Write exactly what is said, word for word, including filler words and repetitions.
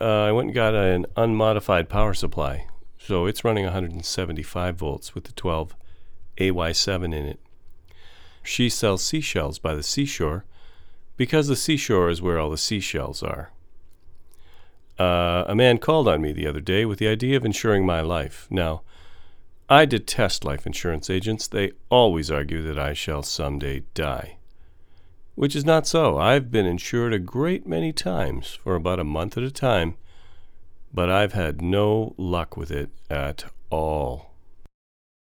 uh, I went and got an unmodified power supply. So it's running one hundred seventy-five volts with the twelve A Y seven in it. She sells seashells by the seashore because the seashore is where all the seashells are. Uh, a man called on me the other day with the idea of insuring my life. Now, I detest life insurance agents. They always argue that I shall someday die. Which is not so. I've been insured a great many times for about a month at a time, but I've had no luck with it at all.